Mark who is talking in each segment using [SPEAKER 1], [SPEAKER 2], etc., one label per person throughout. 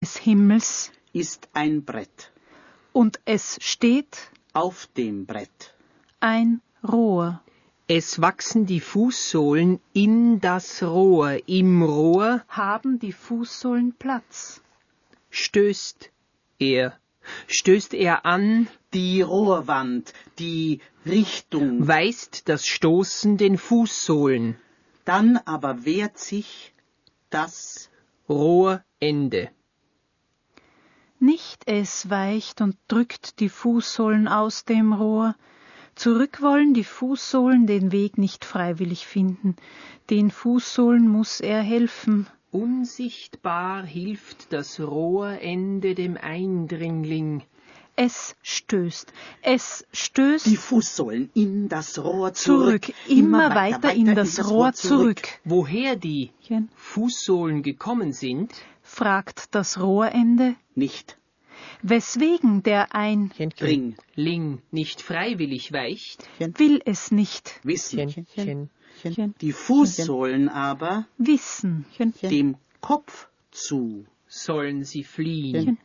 [SPEAKER 1] des Himmels
[SPEAKER 2] ist ein Brett.
[SPEAKER 1] und es steht
[SPEAKER 2] Auf dem Brett
[SPEAKER 1] ein Rohr.
[SPEAKER 3] Es wachsen die Fußsohlen in das Rohr. Im Rohr
[SPEAKER 1] Haben die Fußsohlen Platz.
[SPEAKER 3] stößt er. Stößt er an,
[SPEAKER 2] die Rohrwand, die Richtung.
[SPEAKER 3] weist das Stoßen den Fußsohlen.
[SPEAKER 2] Dann aber wehrt sich das
[SPEAKER 3] Rohrende.
[SPEAKER 1] Nicht es weicht und drückt die Fußsohlen aus dem Rohr. Zurück wollen die Fußsohlen den Weg nicht freiwillig finden. Den Fußsohlen muss er helfen.
[SPEAKER 3] Unsichtbar hilft das Rohrende dem Eindringling.
[SPEAKER 1] Es stößt
[SPEAKER 2] die Fußsohlen in das Rohr
[SPEAKER 1] zurück, immer weiter in das Rohr zurück.
[SPEAKER 3] Woher die Fußsohlen gekommen sind,
[SPEAKER 1] fragt das Rohrende,
[SPEAKER 2] nicht,
[SPEAKER 1] weswegen der
[SPEAKER 2] Eindringling
[SPEAKER 3] nicht freiwillig weicht,
[SPEAKER 1] will es nicht
[SPEAKER 2] wissen. Die Fußsohlen aber
[SPEAKER 1] wissen,
[SPEAKER 2] dem Kopf zu
[SPEAKER 3] sollen sie fliehen.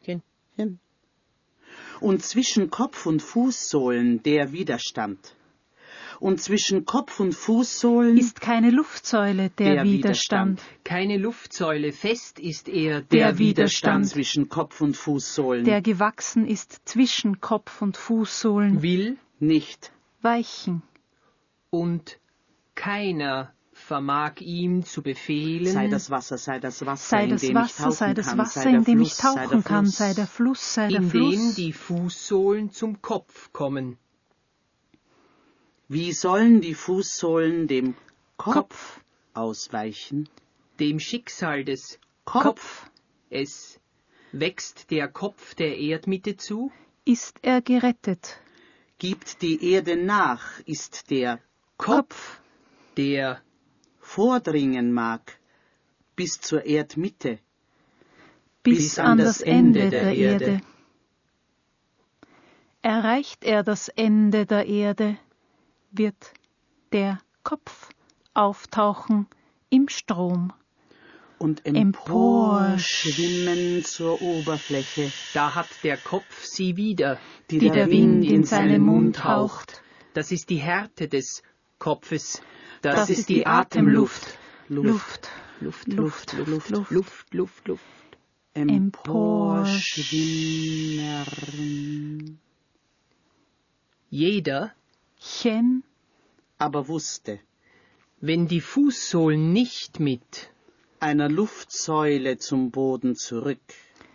[SPEAKER 2] Und zwischen Kopf und Fußsohlen der Widerstand. Und zwischen Kopf und Fußsohlen
[SPEAKER 1] ist keine Luftsäule der Widerstand.
[SPEAKER 3] Keine Luftsäule, fest ist er
[SPEAKER 1] der Widerstand.
[SPEAKER 2] Zwischen Kopf und Fußsohlen.
[SPEAKER 1] Der gewachsen ist zwischen Kopf und Fußsohlen.
[SPEAKER 3] Will
[SPEAKER 2] nicht
[SPEAKER 1] weichen.
[SPEAKER 3] Und keiner vermag ihm zu befehlen.
[SPEAKER 2] Sei das Wasser, sei das Wasser,
[SPEAKER 1] sei das Wasser, sei das Wasser, in dem ich tauchen kann, sei der Fluss, sei der Fluss.
[SPEAKER 3] In dem die Fußsohlen zum Kopf kommen.
[SPEAKER 2] Wie sollen die Fußsohlen dem Kopf ausweichen?
[SPEAKER 3] Dem Schicksal des
[SPEAKER 1] Kopf.
[SPEAKER 3] Es wächst der Kopf der Erdmitte zu.
[SPEAKER 1] Ist er gerettet?
[SPEAKER 2] Gibt die Erde nach, ist der
[SPEAKER 1] Kopf,
[SPEAKER 3] der
[SPEAKER 2] vordringen mag, bis zur Erdmitte,
[SPEAKER 1] bis an das Ende der Erde. Erreicht er das Ende der Erde, wird der Kopf auftauchen im Strom
[SPEAKER 2] und emporschwimmen zur Oberfläche.
[SPEAKER 3] Da hat der Kopf sie wieder,
[SPEAKER 1] die der Wind in seinen Mund haucht.
[SPEAKER 3] Das ist die Härte des Kopfes.
[SPEAKER 1] Das ist die Atemluft.
[SPEAKER 3] Luft.
[SPEAKER 2] Emporschwimmen.
[SPEAKER 3] Jeder
[SPEAKER 2] aber wusste,
[SPEAKER 3] wenn die Fußsohlen nicht mit
[SPEAKER 2] einer Luftsäule zum Boden zurück